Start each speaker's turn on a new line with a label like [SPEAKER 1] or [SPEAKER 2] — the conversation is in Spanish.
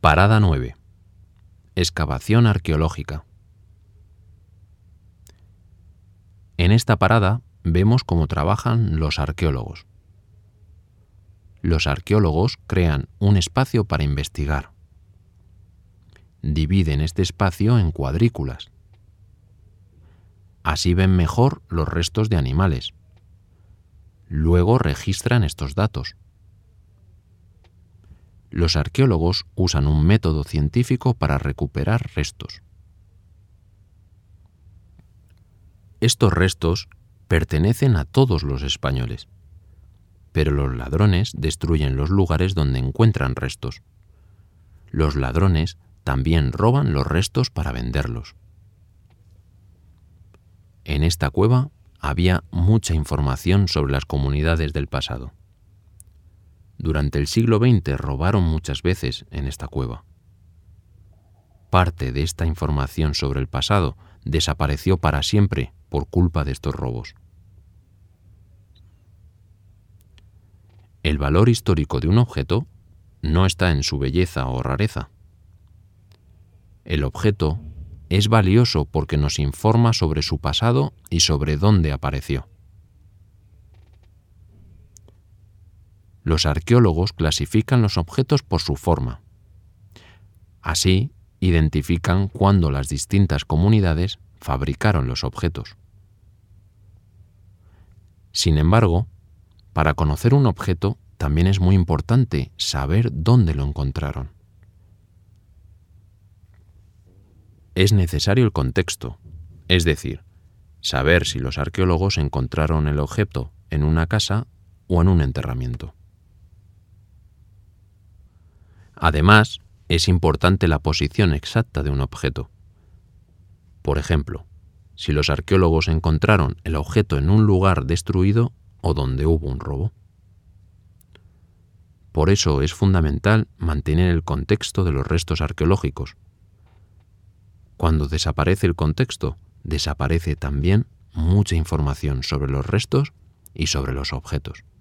[SPEAKER 1] Parada 9. Excavación arqueológica. En esta parada vemos cómo trabajan los arqueólogos. Los arqueólogos crean un espacio para investigar. Dividen este espacio en cuadrículas. Así ven mejor los restos de animales. Luego registran estos datos. Los arqueólogos usan un método científico para recuperar restos. Estos restos pertenecen a todos los españoles, pero los ladrones destruyen los lugares donde encuentran restos. Los ladrones también roban los restos para venderlos. En esta cueva había mucha información sobre las comunidades del pasado. Durante el siglo XX robaron muchas veces en esta cueva. Parte de esta información sobre el pasado desapareció para siempre por culpa de estos robos. El valor histórico de un objeto no está en su belleza o rareza. El objeto es valioso porque nos informa sobre su pasado y sobre dónde apareció. Los arqueólogos clasifican los objetos por su forma. Así, identifican cuándo las distintas comunidades fabricaron los objetos. Sin embargo, para conocer un objeto también es muy importante saber dónde lo encontraron. Es necesario el contexto, es decir, saber si los arqueólogos encontraron el objeto en una casa o en un enterramiento. Además, es importante la posición exacta de un objeto. Por ejemplo, si los arqueólogos encontraron el objeto en un lugar destruido o donde hubo un robo. Por eso es fundamental mantener el contexto de los restos arqueológicos. Cuando desaparece el contexto, desaparece también mucha información sobre los restos y sobre los objetos.